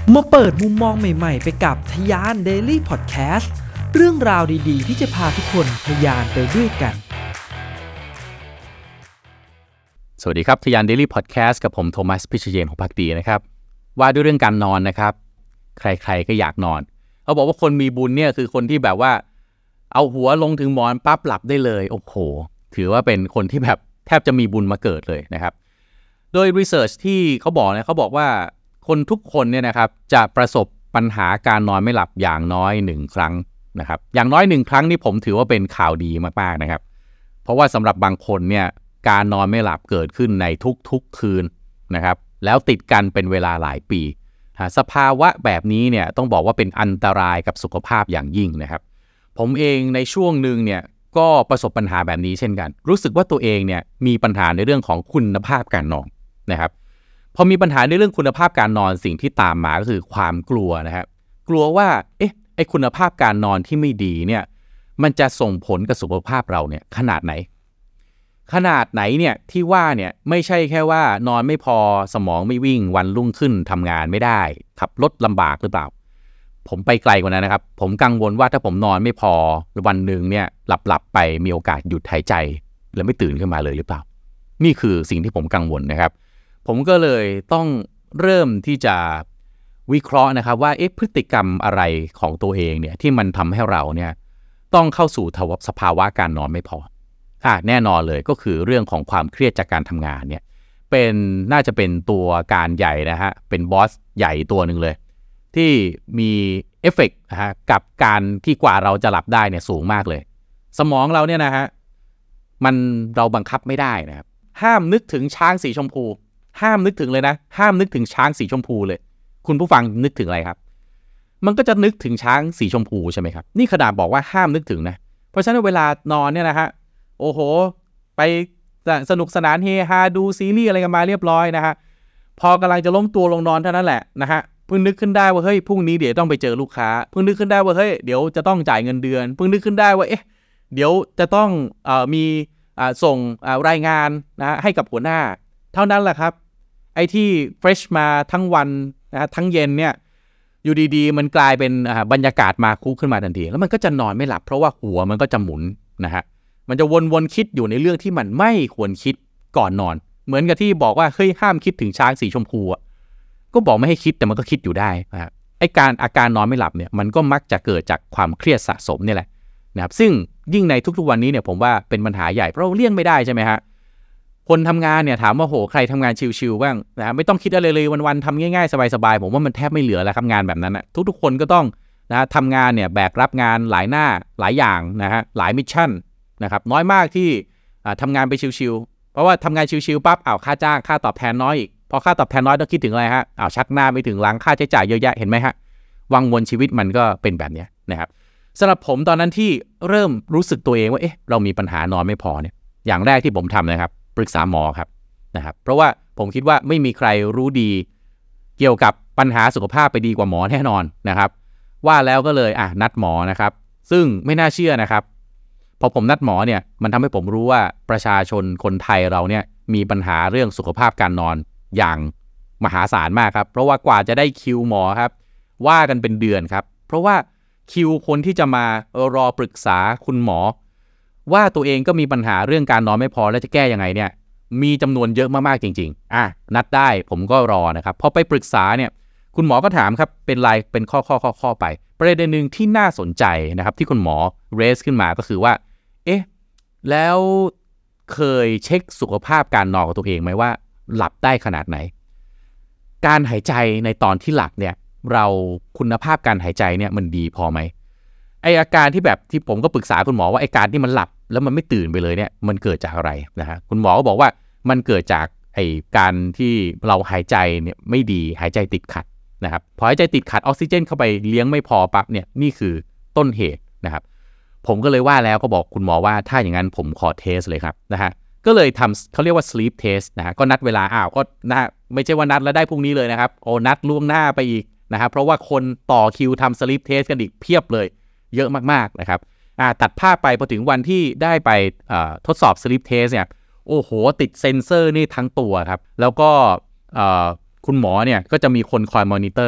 มาเปิดมุมมองใหม่ๆไปกับทะยาน Daily Podcast เรื่องราวดีๆที่จะพาทุกคนทะยานไปด้วยกันสวัสดีครับทะยาน Daily Podcast กับผมโทมัสพิชเยนของภักดีนะครับว่าด้วยเรื่องการนอนนะครับใครๆก็อยากนอนเขาบอกว่าคนมีบุญเนี่ยคือคนที่แบบว่าเอาหัวลงถึงหมอนปั๊บหลับได้เลยโอ้โหถือว่าเป็นคนที่แบบแทบจะมีบุญมาเกิดเลยนะครับโดยรีเสิร์ชที่เขาบอกว่าคนทุกคนเนี่ยนะครับจะประสบปัญหาการนอนไม่หลับอย่างน้อย1ครั้งนะครับอย่างน้อย1ครั้งนี่ผมถือว่าเป็นข่าวดีมากๆนะครับเพราะว่าสำหรับบางคนเนี่ยการนอนไม่หลับเกิดขึ้นในทุกๆคืนนะครับแล้วติดกันเป็นเวลาหลายปีสภาวะแบบนี้เนี่ยต้องบอกว่าเป็นอันตรายกับสุขภาพอย่างยิ่งนะครับผมเองในช่วงหนึ่งเนี่ยก็ประสบปัญหาแบบนี้เช่นกันรู้สึกว่าตัวเองเนี่ยมีปัญหาในเรื่องของคุณภาพการนอนนะครับพอมีปัญหาในเรื่องคุณภาพการนอนสิ่งที่ตามมาก็คือความกลัวนะครับกลัวว่าไอ้คุณภาพการนอนที่ไม่ดีเนี่ยมันจะส่งผลกับสุขภาพเราเนี่ยขนาดไหนเนี่ยที่ว่าเนี่ยไม่ใช่แค่ว่านอนไม่พอสมองไม่วิ่งวันรุ่งขึ้นทำงานไม่ได้ขับรถลำบากหรือเปล่าผมไปไกลกว่านั้นนะครับผมกังวลว่าถ้าผมนอนไม่พอวันหนึ่งเนี่ยหลับไปมีโอกาสหยุดหายใจแล้วไม่ตื่นขึ้นมาเลยหรือเปล่านี่คือสิ่งที่ผมกังวลนะครับผมก็เลยต้องเริ่มที่จะวิเคราะห์นะครับว่าพฤติกรรมอะไรของตัวเองเนี่ยที่มันทำให้เราเนี่ยต้องเข้าสู่สภาวะการนอนไม่พอแน่นอนเลยก็คือเรื่องของความเครียดจากการทำงานเนี่ยน่าจะเป็นตัวการใหญ่นะฮะเป็นบอสใหญ่ตัวหนึ่งเลยที่มีเอฟเฟกต์นะฮะกับการที่กว่าเราจะหลับได้เนี่ยสูงมากเลยสมองเราเนี่ยนะฮะเราบังคับไม่ได้นะครับห้ามนึกถึงช้างสีชมพูห้ามนึกถึงเลยนะห้ามนึกถึงช้างสีชมพูเลยคุณผู้ฟังนึกถึงอะไรครับมันก็จะนึกถึงช้างสีชมพูใช่ไหมครับนี่ขนาดบอกว่าห้ามนึกถึงนะเพราะฉะนั้นเวลานอนเนี่ยนะฮะโอ้โหไปสนุกสนานเฮฮาดูซีรีส์อะไรกันมาเรียบร้อยนะฮะพอกำลังจะล้มตัวลงนอนเท่านั้นแหละนะฮะเพิ่งนึกขึ้นได้ว่าเฮ้ยพรุ่งนี้เดี๋ยวต้องไปเจอลูกค้าเพิ่งนึกขึ้นได้ว่าเฮ้ยเดี๋ยวจะต้องจ่ายเงินเดือนเพิ่งนึกขึ้นได้ว่าเดี๋ยวจะต้องมีส่งรายงานนะให้กับหัวหน้าเท่านั้นแหละครับไอ้ที่เฟรชมาทั้งวันนะทั้งเย็นเนี่ยอยู่ดีๆมันกลายเป็นบรรยากาศมาคุกขึ้นมาทันทีแล้วมันก็จะนอนไม่หลับเพราะว่าหัวมันก็จะหมุนนะฮะมันจะวนๆคิดอยู่ในเรื่องที่มันไม่ควรคิดก่อนนอนเหมือนกับที่บอกว่าเฮ้ยห้ามคิดถึงช้างสีชมพูก็บอกไม่ให้คิดแต่มันก็คิดอยู่ได้นะครับอาการนอนไม่หลับเนี่ยมันก็มักจะเกิดจากความเครียดสะสมนี่แหละนะครับซึ่งยิ่งในทุกๆวันนี้เนี่ยผมว่าเป็นปัญหาใหญ่เพราะเราเลี่ยงไม่ได้ใช่ไหมฮะคนทำงานเนี่ยถามว่าโหใครทำงานชิลๆบ้างนะไม่ต้องคิดอะไรเลยวันๆทำง่ายๆสบายๆผมว่ามันแทบไม่เหลือแล้วครับงานแบบนั้นนะทุกๆคนก็ต้องนะทำงานเนี่ยแบกรับงานหลายหน้าหลายอย่างนะฮะหลายมิชชั่นนะครับน้อยมากที่ทำงานไปชิลๆเพราะว่าทำงานชิลๆปั๊บค่าจ้างค่าตอบแทนน้อยอีกพอค่าตอบแทนน้อยต้องคิดถึงอะไรฮะชักหน้าไปถึงหลังค่าใช้จ่ายเยอะแยะเห็นไหมฮะวังวนชีวิตมันก็เป็นแบบนี้นะครับสำหรับผมตอนนั้นที่เริ่มรู้สึกตัวเองว่าเรามีปัญหานอนไม่พอเนี่ยอย่างแรกที่ผมทำนะครับปรึกษาหมอครับนะครับเพราะว่าผมคิดว่าไม่มีใครรู้ดีเกี่ยวกับปัญหาสุขภาพไปดีกว่าหมอแน่นอนนะครับว่าแล้วก็เลยนัดหมอนะครับซึ่งไม่น่าเชื่อนะครับพอผมนัดหมอเนี่ยมันทำให้ผมรู้ว่าประชาชนคนไทยเราเนี่ยมีปัญหาเรื่องสุขภาพการนอนอย่างมหาศาลมากครับเพราะว่ากว่าจะได้คิวหมอครับว่ากันเป็นเดือนครับเพราะว่าคิวคนที่จะมารอปรึกษาคุณหมอว่าตัวเองก็มีปัญหาเรื่องการนอนไม่พอแล้วจะแก้ยังไงเนี่ยมีจำนวนเยอะมากๆจริงๆนัดได้ผมก็รอนะครับพอไปปรึกษาเนี่ยคุณหมอก็ถามครับเป็นข้อไปประเด็นนึงที่น่าสนใจนะครับที่คุณหมอเรสขึ้นมาก็คือว่าแล้วเคยเช็คสุขภาพการนอนของตัวเองไหมว่าหลับได้ขนาดไหนการหายใจในตอนที่หลับเนี่ยเราคุณภาพการหายใจเนี่ยมันดีพอไหมอาการที่แบบที่ผมก็ปรึกษาคุณหมอว่าการที่มันหลับแล้วมันไม่ตื่นไปเลยเนี่ยมันเกิดจากอะไรนะฮะคุณหมอก็บอกว่ามันเกิดจากการที่เราหายใจเนี่ยไม่ดีหายใจติดขัดนะครับพอหายใจติดขัดออกซิเจนเข้าไปเลี้ยงไม่พอปั๊บเนี่ยนี่คือต้นเหตุนะครับผมก็เลยว่าแล้วก็บอกคุณหมอว่าถ้าอย่างนั้นผมขอเทสเลยครับนะฮะก็เลยทำเขาเรียกว่า sleep test นะฮะก็นัดเวลาก็ไม่ใช่ว่านัดแล้วได้พรุ่งนี้เลยนะครับนัดล่วงหน้าไปอีกนะครับเพราะว่าคนต่อคิวทำ sleep test กันอีกเพียบเลยเยอะมากๆนะครับตัดภาพไปพอถึงวันที่ได้ไปทดสอบ sleep test เนี่ยโอ้โหติดเซ็นเซอร์นี่ทั้งตัวครับแล้วก็คุณหมอเนี่ยก็จะมีคนคอยมอนิเตอร์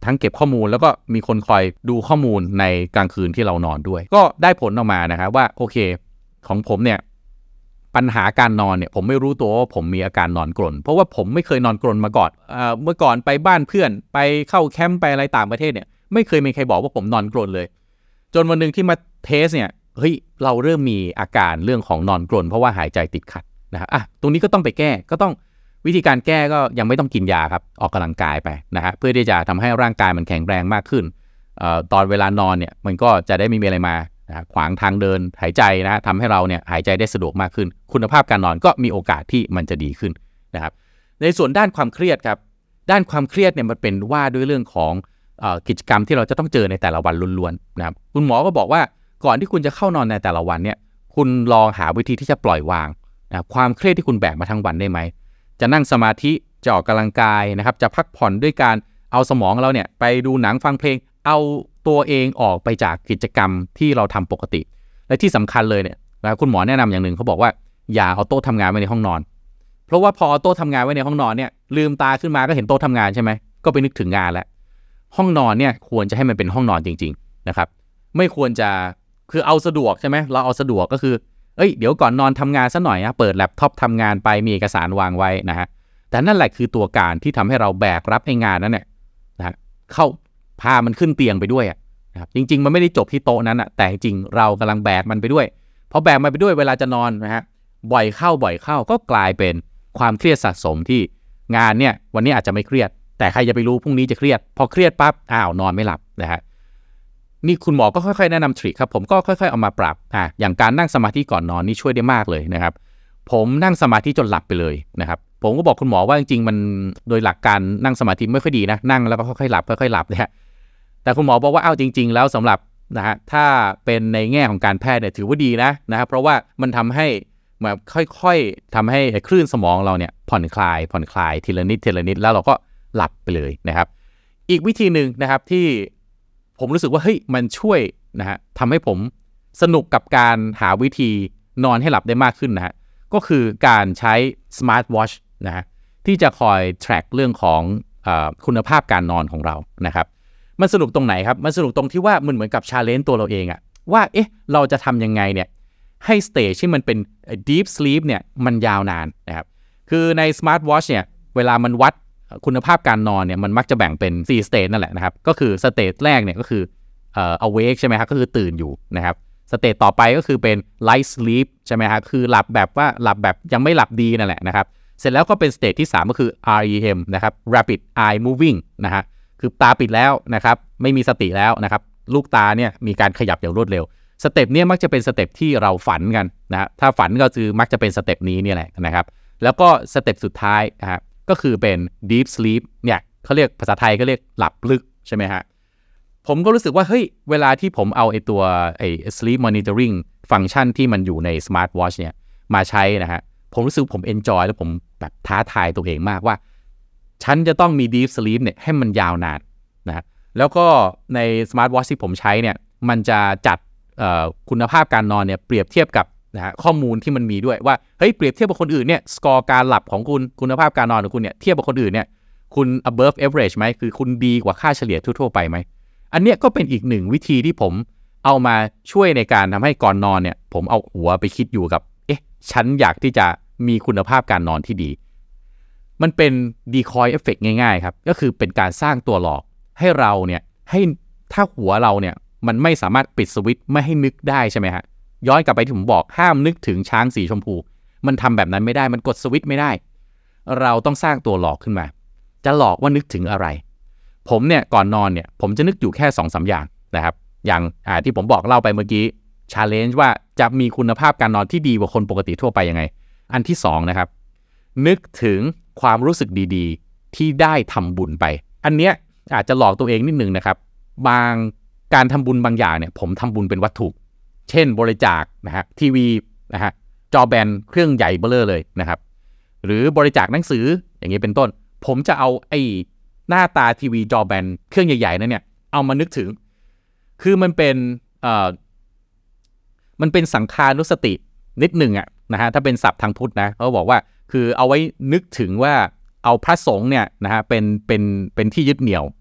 ทั้งเก็บข้อมูลแล้วก็มีคนคอยดูข้อมูลในกลางคืนที่เรานอนด้วยก็ได้ผลออกมานะครับว่าโอเคของผมเนี่ยปัญหาการนอนเนี่ยผมไม่รู้ตัวว่าผมมีอาการนอนกรนเพราะว่าผมไม่เคยนอนกรนมาก่อนเมื่อก่อนไปบ้านเพื่อนไปเข้าแคมป์ไปอะไรต่างประเทศเนี่ยไม่เคยมีใครบอกว่าผมนอนกรนเลยจนวันนึงที่มาเทสเนี่ยเฮ้ยเราเริ่มมีอาการเรื่องของนอนกรนเพราะว่าหายใจติดขัดนะฮะตรงนี้ก็ต้องไปแก้ก็ต้องวิธีการแก้ก็ยังไม่ต้องกินยาครับออกกำลังกายไปนะฮะเพื่อที่จะทำให้ร่างกายมันแข็งแรงมากขึ้นตอนเวลานอนเนี่ยมันก็จะได้ไม่มีอะไรมาขวางทางเดินหายใจนะทำให้เราเนี่ยหายใจได้สะดวกมากขึ้นคุณภาพการนอนก็มีโอกาสที่มันจะดีขึ้นนะครับในส่วนด้านความเครียดครับด้านความเครียดเนี่ยมันเป็นว่าด้วยเรื่องของกิจกรรมที่เราจะต้องเจอในแต่ละวันล้วนๆนะครับคุณหมอก็บอกว่าก่อนที่คุณจะเข้านอนในแต่ละวันเนี่ยคุณลองหาวิธีที่จะปล่อยวางนะความเครียดที่คุณแบกมาทั้งวันได้ไหมจะนั่งสมาธิจะออกกำลังกายนะครับจะพักผ่อนด้วยการเอาสมองเราเนี่ยไปดูหนังฟังเพลงเอาตัวเองออกไปจากกิจกรรมที่เราทำปกติและที่สำคัญเลยเนี่ยนะคุณหมอแนะนำอย่างหนึ่งเขาบอกว่าอย่าเอาโต๊ะทำงานไว้ในห้องนอนเพราะว่าพอเอาโต๊ะทำงานไว้ในห้องนอนเนี่ยลืมตาขึ้นมาก็เห็นโต๊ะทำงานใช่ไหมก็ไปนึกถึงงานแล้วห้องนอนเนี่ยควรจะให้มันเป็นห้องนอนจริงๆนะครับไม่ควรจะคือเอาสะดวกใช่ไหมเราเอาสะดวกก็คือเดี๋ยวก่อนนอนทำงานซะหน่อยนะเปิดแล็ปท็อปทำงานไปมีเอกสารวางไว้นะฮะแต่นั่นแหละคือตัวการที่ทำให้เราแบกรับไอ้งานนั้นเนี่ยนะเข้าพามันขึ้นเตียงไปด้วยนะครับจริงๆมันไม่ได้จบที่โต๊ะนั้นแต่จริงเรากำลังแบกมันไปด้วยพอแบกมันไปด้วยเวลาจะนอนนะฮะบ่อยเข้าก็กลายเป็นความเครียดสะสมที่งานเนี่ยวันนี้อาจจะไม่เครียดแต่ใครจะไปรู้พรุ่งนี้จะเครียดพอเครียดปั๊บนอนไม่หลับนะฮะนี่คุณหมอก็ค่อยๆแนะนำทริคครับผมก็ค่อยๆเอามาปรับอย่างการนั่งสมาธิก่อนนอนนี่ช่วยได้มากเลยนะครับผมนั่งสมาธิจนหลับไปเลยนะครับผมก็บอกคุณหมอว่าจริงๆมันโดยหลักการนั่งสมาธิไม่ค่อยดีนะนั่งแล้วก็ค่อยๆหลับนะฮะแต่คุณหมอบอกว่าจริงๆแล้วสำหรับนะฮะถ้าเป็นในแง่ของการแพทย์เนี่ยถือว่าดีนะครับเพราะว่ามันทำให้แบบค่อยๆทำให้คลื่นสมองเราเนี่ยผ่อนคลายทีละนิดแล้วเราก็หลับไปเลยนะครับอีกวิธีหนึ่งนะครับที่ผมรู้สึกว่าเฮ้ยมันช่วยนะฮะทำให้ผมสนุกกับการหาวิธีนอนให้หลับได้มากขึ้นนะฮะก็คือการใช้ Smart Watch นะฮะที่จะคอย track เรื่องของคุณภาพการนอนของเรานะครับมันสนุกตรงไหนครับมันสนุกตรงที่ว่ามันเหมือนกับ challenge ตัวเราเองว่าเราจะทำยังไงเนี่ยให้ stage ที่มันเป็น deep sleep เนี่ยมันยาวนานนะครับคือใน Smart Watch เนี่ยเวลามันวัดคุณภาพการนอนเนี่ยมันมักจะแบ่งเป็น4 state นั่นแหละนะครับก็คือ state แรกเนี่ยก็คือawake ใช่ไหมครับก็คือตื่นอยู่นะครับสเตจต่อไปก็คือเป็น light sleep ใช่ไหมครับคือหลับแบบยังไม่หลับดีนั่นแหละนะครับเสร็จแล้วก็เป็นสเตจที่3ก็คือ REM นะครับ rapid eye moving นะฮะคือตาปิดแล้วนะครับไม่มีสติแล้วนะครับลูกตาเนี่ยมีการขยับอย่างรวดเร็วสเต็ปนี้มักจะเป็นสเต็ปที่เราฝันกันนะฮะถ้าฝันก็คือมักจะเป็นสเต็ปนี้นี่แหละนะครับแล้วก็สเต็ปสุดท้ายนะฮะก็คือเป็น deep sleep เนี่ยเขาเรียกภาษาไทยก็เรียกหลับลึกใช่ไหมฮะผมก็รู้สึกว่าเฮ้ยเวลาที่ผมเอาตัวsleep monitoring ฟังก์ชันที่มันอยู่ใน smart watch เนี่ยมาใช้นะฮะผมรู้สึกผม enjoy แล้วผมแบบท้าทายตัวเองมากว่าฉันจะต้องมี deep sleep เนี่ยให้มันยาวนานนะแล้วก็ใน smart watch ที่ผมใช้เนี่ยมันจะจัดคุณภาพการนอนเนี่ยเปรียบเทียบกับนะฮะข้อมูลที่มันมีด้วยว่าเฮ้ยเปรียบเทียบกับคนอื่นเนี่ยสกอร์การหลับของคุณภาพการนอนของคุณเนี่ยเทียบกับคนอื่นเนี่ยคุณ above average ไหมคือคุณดีกว่าค่าเฉลี่ยทั่วๆไปไหมอันเนี้ยก็เป็นอีกหนึ่งวิธีที่ผมเอามาช่วยในการทำให้ก่อนนอนเนี่ยผมเอาหัวไปคิดอยู่กับฉันอยากที่จะมีคุณภาพการนอนที่ดีมันเป็น decoy effect ง่ายๆครับก็คือเป็นการสร้างตัวหลอกให้เราเนี่ยให้ถ้าหัวเราเนี่ยมันไม่สามารถปิดสวิตช์ไม่ให้นึกได้ใช่ไหมฮะย้อนกลับไปที่ผมบอกห้ามนึกถึงช้างสีชมพูมันทำแบบนั้นไม่ได้มันกดสวิตช์ไม่ได้เราต้องสร้างตัวหลอกขึ้นมาจะหลอกว่านึกถึงอะไรผมเนี่ยก่อนนอนเนี่ยผมจะนึกอยู่แค่ 2-3 อย่างนะครับอย่างที่ผมบอกเล่าไปเมื่อกี้ challenge ว่าจะมีคุณภาพการนอนที่ดีกว่าคนปกติทั่วไปยังไงอันที่2นะครับนึกถึงความรู้สึกดีๆที่ได้ทำบุญไปอันเนี้ยอาจจะหลอกตัวเองนิดนึงนะครับบางการทำบุญบางอย่างเนี่ยผมทำบุญเป็นวัตถุเช่นบริจาคนะฮะทีวีนะฮะจอแบนเครื่องใหญ่เบ้อเลยนะครับหรือบริจาคหนังสืออย่างนี้เป็นต้นผมจะเอาหน้าตาทีวีจอแบนเครื่องใหญ่ๆนั่นเนี่ยเอามานึกถึงคือมันเป็นสังฆานุสตินิดหนึ่งนะฮะถ้าเป็นศัพท์ทางพุทธนะเขาบอกว่าคือเอาไว้นึกถึงว่าเอาพระสงฆ์เนี่ยนะฮะเป็นที่ยึดเหนี่ยว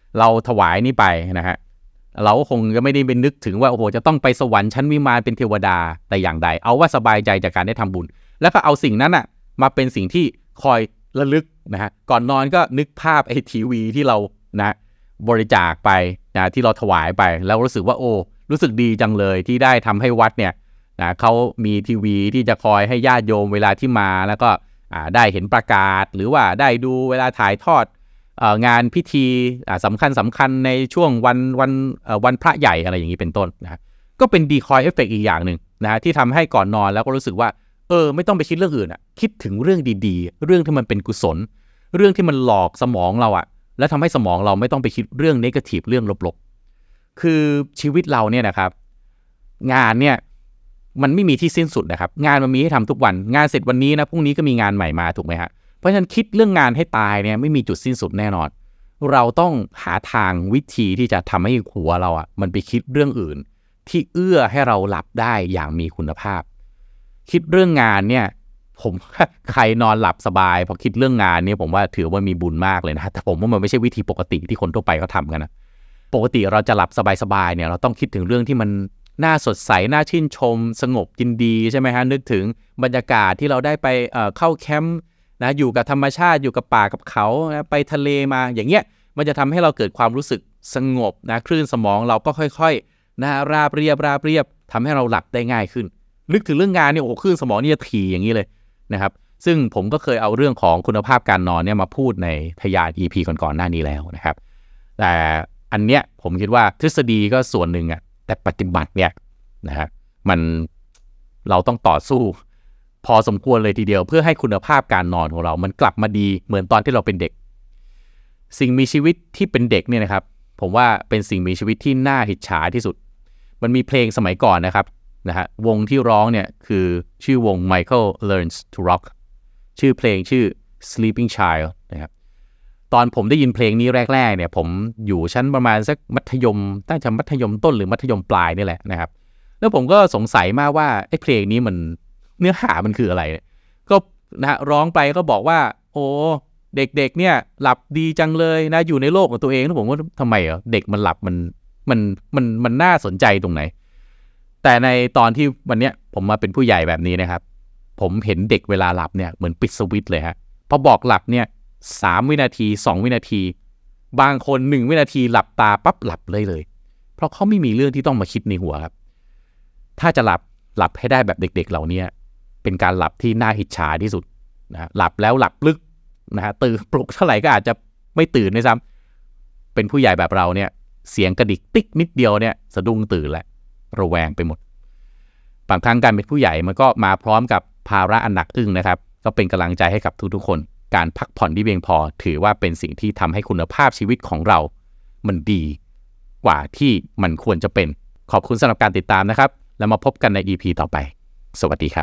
เราถวายนี่ไปนะฮะเราก็คงจะไม่ได้ไปนึกถึงว่าโอ้โหจะต้องไปสวรรค์ชั้นวิมานเป็นเทวดาแต่อย่างใดเอาว่าสบายใจจากการได้ทำบุญแล้วก็เอาสิ่งนั้นอ่ะมาเป็นสิ่งที่คอยระลึกนะฮะก่อนนอนก็นึกภาพไอ้ทีวีที่เรานะบริจาคไปนะที่เราถวายไปแล้วรู้สึกว่าโอ้รู้สึกดีจังเลยที่ได้ทำให้วัดเนี่ยนะเขามีทีวีที่จะคอยให้ญาติโยมเวลาที่มาแล้วก็ได้เห็นประกาศหรือว่าได้ดูเวลาถ่ายทอดงานพิธีสำคัญในช่วงวันพระใหญ่อะไรอย่างนี้เป็นต้นนะก็เป็นดีคอยเอฟเฟกต์อีกอย่างหนึ่งนะที่ทำให้ก่อนนอนแล้วก็รู้สึกว่าไม่ต้องไปคิดเรื่องอื่นคิดถึงเรื่องดีๆเรื่องที่มันเป็นกุศลเรื่องที่มันหลอกสมองเราแล้วทำให้สมองเราไม่ต้องไปคิดเรื่องเนกาทีฟเรื่องลบๆคือชีวิตเราเนี่ยนะครับงานเนี่ยมันไม่มีที่สิ้นสุดนะครับงานมันมีให้ทำทุกวันงานเสร็จวันนี้นะพรุ่งนี้ก็มีงานใหม่มาถูกไหมฮะเพราะฉะนั้นคิดเรื่องงานให้ตายเนี่ยไม่มีจุดสิ้นสุดแน่นอนเราต้องหาทางวิธีที่จะทำให้หัวเรามันไปคิดเรื่องอื่นที่เอื้อให้เราหลับได้อย่างมีคุณภาพคิดเรื่องงานเนี่ยผมใครนอนหลับสบายพอคิดเรื่องงานเนี่ยผมว่าถือว่ามีบุญมากเลยนะแต่ผมว่ามันไม่ใช่วิธีปกติที่คนทั่วไปเขาทำกันนะปกติเราจะหลับสบายๆเนี่ยเราต้องคิดถึงเรื่องที่มันน่าสดใสน่าชื่นชมสงบยินดีใช่ไหมฮะนึกถึงบรรยากาศที่เราได้ไปเข้าแคมป์นะอยู่กับธรรมชาติอยู่กับป่ากับเขานะไปทะเลมาอย่างเงี้ยมันจะทำให้เราเกิดความรู้สึกสงบนะคลื่นสมองเราก็ค่อยๆนะราบเรียบทำให้เราหลับได้ง่ายขึ้นนึกถึงเรื่องงานเนี่ยโอ้คลื่นสมองนี่จะถี่อย่างนี้เลยนะครับซึ่งผมก็เคยเอาเรื่องของคุณภาพการนอนเนี่ยมาพูดในทยาน EP ก่อนๆหน้านี้แล้วนะครับแต่อันเนี้ยผมคิดว่าทฤษฎีก็ส่วนหนึ่งแต่ปฏิบัติเนี่ยนะฮะมันเราต้องต่อสู้พอสมควรเลยทีเดียวเพื่อให้คุณภาพการนอนของเรามันกลับมาดีเหมือนตอนที่เราเป็นเด็กสิ่งมีชีวิตที่เป็นเด็กเนี่ยนะครับผมว่าเป็นสิ่งมีชีวิตที่น่าอิจฉาที่สุดมันมีเพลงสมัยก่อนนะครับนะฮะวงที่ร้องเนี่ยคือชื่อวง Michael Learns to Rock ชื่อเพลงชื่อ Sleeping Child นะครับตอนผมได้ยินเพลงนี้แรกๆเนี่ยผมอยู่ชั้นประมาณสักมัธยมตั้งแต่มัธยมต้นหรือมัธยมปลายนี่แหละนะครับแล้วผมก็สงสัยมากว่าไอ้เพลงนี้มันเนื้อหามันคืออะไรก็นะร้องไปก็บอกว่าโอ้เด็กๆเนี่ยหลับดีจังเลยนะอยู่ในโลกของตัวเองแล้วผมว่าทำไมเด็กมันหลับมันน่าสนใจตรงไหนแต่ในตอนที่วันเนี้ยผมมาเป็นผู้ใหญ่แบบนี้นะครับผมเห็นเด็กเวลาหลับเนี่ยเหมือนปิดสวิตช์เลยฮะพอบอกหลับเนี่ย3 วินาที2 วินาทีบางคน1 วินาทีหลับตาปั๊บหลับเลยเพราะเขาไม่มีเรื่องที่ต้องมาคิดในหัวครับถ้าจะหลับให้ได้แบบเด็กๆเหล่านี้เป็นการหลับที่น่าอิจฉาที่สุดนะหลับแล้วหลับลึกนะฮะตื่นปลุกเท่าไหร่ก็อาจจะไม่ตื่นด้วยซ้ำเป็นผู้ใหญ่แบบเราเนี่ยเสียงกระดิกติ๊กนิดเดียวเนี่ยสะดุ้งตื่นแล้วระแวงไปหมดบางครั้งการเป็นผู้ใหญ่มันก็มาพร้อมกับภาระอันหนักอึ้งนะครับก็เป็นกำลังใจให้กับทุกๆคนการพักผ่อนที่เพียงพอถือว่าเป็นสิ่งที่ทำให้คุณภาพชีวิตของเรามันดีกว่าที่มันควรจะเป็นขอบคุณสำหรับการติดตามนะครับแล้วมาพบกันใน EP ต่อไปสวัสดีครับ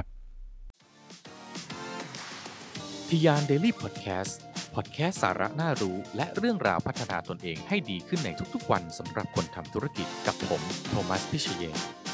ทยาน Daily Podcast สาระน่ารู้และเรื่องราวพัฒนาตนเองให้ดีขึ้นในทุกๆวันสำหรับคนทำธุรกิจกับผมโทมัสพิชเยน